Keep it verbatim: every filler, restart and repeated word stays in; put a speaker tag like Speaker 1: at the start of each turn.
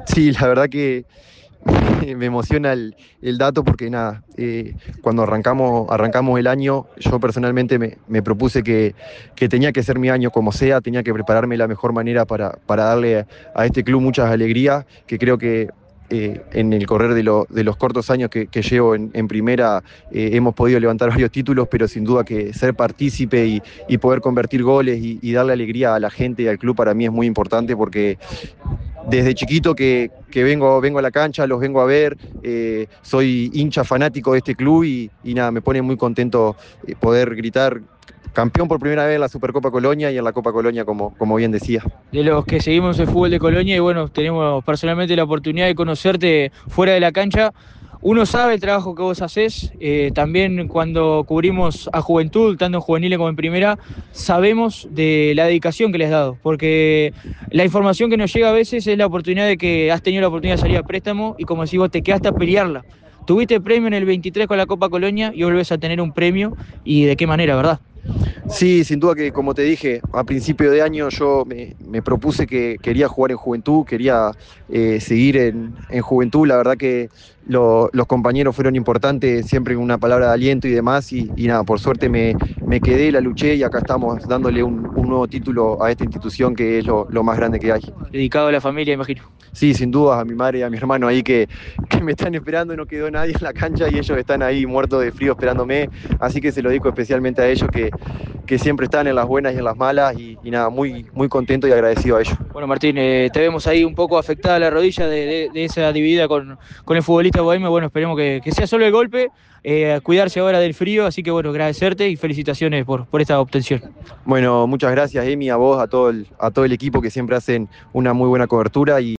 Speaker 1: Sí, la verdad que me emociona el, el dato porque nada, eh, cuando arrancamos, arrancamos el año, yo personalmente me, me propuse que, que tenía que ser mi año como sea, tenía que prepararme de la mejor manera para, para darle a, a este club muchas alegrías, que creo que eh, en el correr de, lo, de los cortos años que, que llevo en, en primera eh, hemos podido levantar varios títulos, pero sin duda que ser partícipe y, y poder convertir goles y, y darle alegría a la gente y al club para mí es muy importante porque desde chiquito que, que vengo, vengo a la cancha, los vengo a ver, eh, soy hincha fanático de este club y, y nada, me pone muy contento eh, poder gritar campeón por primera vez en la Supercopa Colonia y en la Copa Colonia, como, como bien decía.
Speaker 2: De los que seguimos el fútbol de Colonia y bueno, tenemos personalmente la oportunidad de conocerte fuera de la cancha. Uno sabe el trabajo que vos hacés, eh, también cuando cubrimos a Juventud, tanto en juveniles como en primera, sabemos de la dedicación que les has dado, porque la información que nos llega a veces es la oportunidad de que has tenido la oportunidad de salir a préstamo y como decís vos, te quedaste a pelearla. Tuviste premio en el veintitrés con la Copa Colonia y volvés a tener un premio y de qué manera, ¿verdad?
Speaker 1: Sí, sin duda que, como te dije, a principio de año yo me, me propuse que quería jugar en Juventud, quería eh, seguir en, en Juventud. La verdad que lo, los compañeros fueron importantes, siempre una palabra de aliento y demás. Y, y nada, por suerte me, me quedé, la luché y acá estamos dándole un, un nuevo título a esta institución que es lo, lo más grande que hay.
Speaker 2: Dedicado a la familia, imagino.
Speaker 1: Sí, sin duda, a mi madre y a mi hermano ahí que, que me están esperando, no quedó nadie en la cancha y ellos están ahí muertos de frío esperándome. Así que se lo dedico especialmente a ellos que que siempre están en las buenas y en las malas y, y nada, muy, muy contento y agradecido a ellos.
Speaker 2: Bueno, Martín, eh, te vemos ahí un poco afectada la rodilla de, de, de esa dividida con, con el futbolista bohemio. Bueno, esperemos que, que sea solo el golpe, eh, cuidarse ahora del frío, así que bueno, agradecerte y felicitaciones por, por esta obtención.
Speaker 1: Bueno, muchas gracias, Emi, a vos, a todo el, a todo el equipo que siempre hacen una muy buena cobertura y